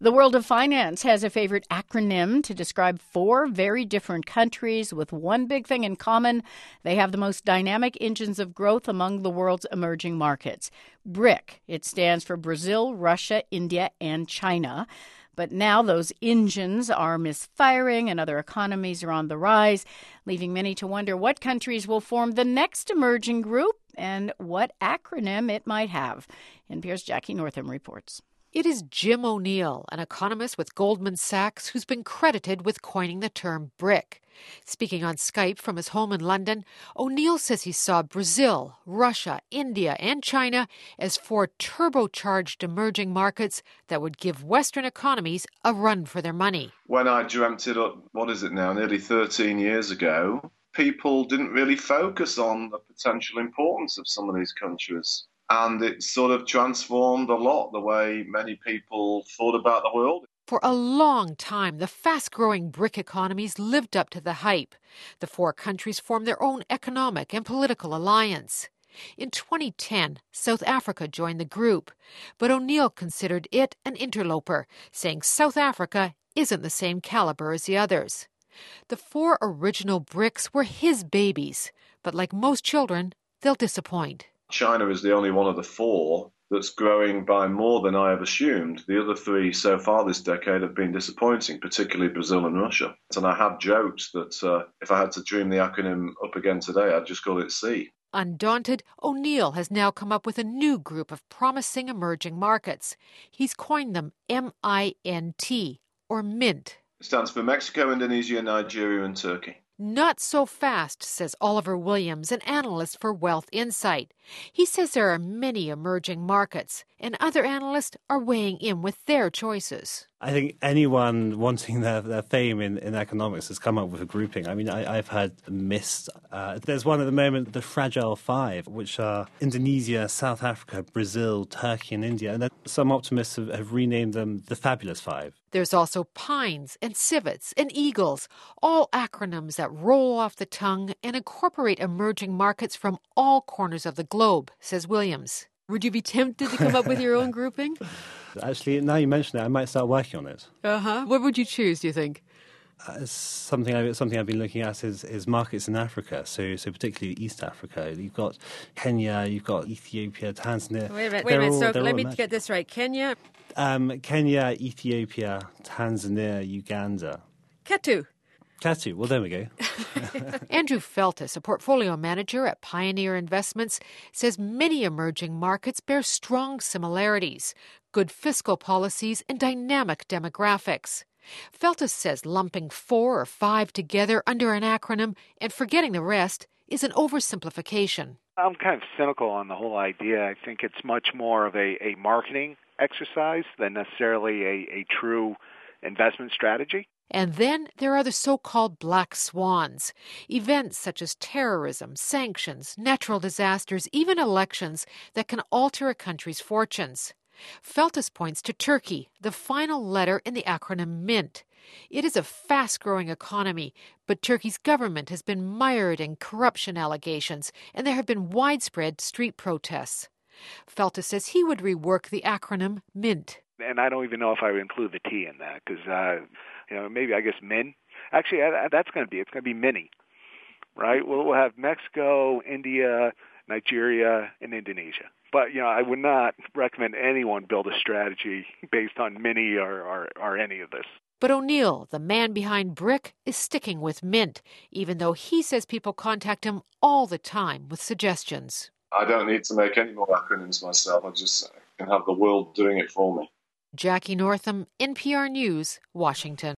The world of finance has a favorite acronym to describe four very different countries with one big thing in common. They have the most dynamic engines of growth among the world's emerging markets. BRIC. It stands for Brazil, Russia, India, and China. But now those engines are misfiring and other economies are on the rise, leaving many to wonder what countries will form the next emerging group and what acronym it might have. NPR's Jackie Northam reports. It is Jim O'Neill, an economist with Goldman Sachs, who's been credited with coining the term BRIC. Speaking on Skype from his home in London, O'Neill says he saw Brazil, Russia, India, and China as four turbocharged emerging markets that would give Western economies a run for their money. When I dreamt it up, nearly 13 years ago, people didn't really focus on the potential importance of some of these countries. And it sort of transformed a lot the way many people thought about the world. For a long time, the fast-growing BRIC economies lived up to the hype. The four countries formed their own economic and political alliance. In 2010, South Africa joined the group, but O'Neill considered it an interloper, saying South Africa isn't the same caliber as the others. The four original BRICs were his babies, but like most children, they'll disappoint. China is the only one of the four that's growing by more than I have assumed. The other three so far this decade have been disappointing, particularly Brazil and Russia. And I have joked that if I had to dream the acronym up again today, I'd just call it C. Undaunted, O'Neill has now come up with a new group of promising emerging markets. He's coined them MINT, or MINT. It stands for Mexico, Indonesia, Nigeria, and Turkey. Not so fast, says Oliver Williams, an analyst for Wealth Insight. He says there are many emerging markets, and other analysts are weighing in with their choices. I think anyone wanting their fame in economics has come up with a grouping. I mean, I've had MIST. There's one at the moment, the Fragile Five, which are Indonesia, South Africa, Brazil, Turkey, and India. And then some optimists have renamed them the Fabulous Five. There's also PINES and civets and EAGLES, all acronyms that roll off the tongue and incorporate emerging markets from all corners of the globe, says Williams. Would you be tempted to come up with your own grouping? Actually, now you mention it, I might start working on it. What would you choose, do you think? Something I've been looking at is markets in Africa, so particularly East Africa. You've got Kenya, you've got Ethiopia, Tanzania. Wait a minute. So let me get this right. Kenya, Ethiopia, Tanzania, Uganda. Katu. Well, there we go. Andrew Feltus, a portfolio manager at Pioneer Investments, says many emerging markets bear strong similarities, good fiscal policies and dynamic demographics. Feltus says lumping four or five together under an acronym and forgetting the rest is an oversimplification. I'm kind of cynical on the whole idea. I think it's much more of a marketing exercise than necessarily a true investment strategy. And then there are the so-called black swans, events such as terrorism, sanctions, natural disasters, even elections that can alter a country's fortunes. Feltus points to Turkey, the final letter in the acronym MINT. It is a fast-growing economy, but Turkey's government has been mired in corruption allegations, and there have been widespread street protests. Feltus says he would rework the acronym MINT. And I don't even know if I would include the T in that, because maybe I guess MIN. Actually, it's going to be mini, right? We'll have Mexico, India, Nigeria, and Indonesia. But I would not recommend anyone build a strategy based on mini or any of this. But O'Neill, the man behind BRIC, is sticking with MINT, even though he says people contact him all the time with suggestions. I don't need to make any more acronyms myself. I just can have the world doing it for me. Jackie Northam, NPR News, Washington.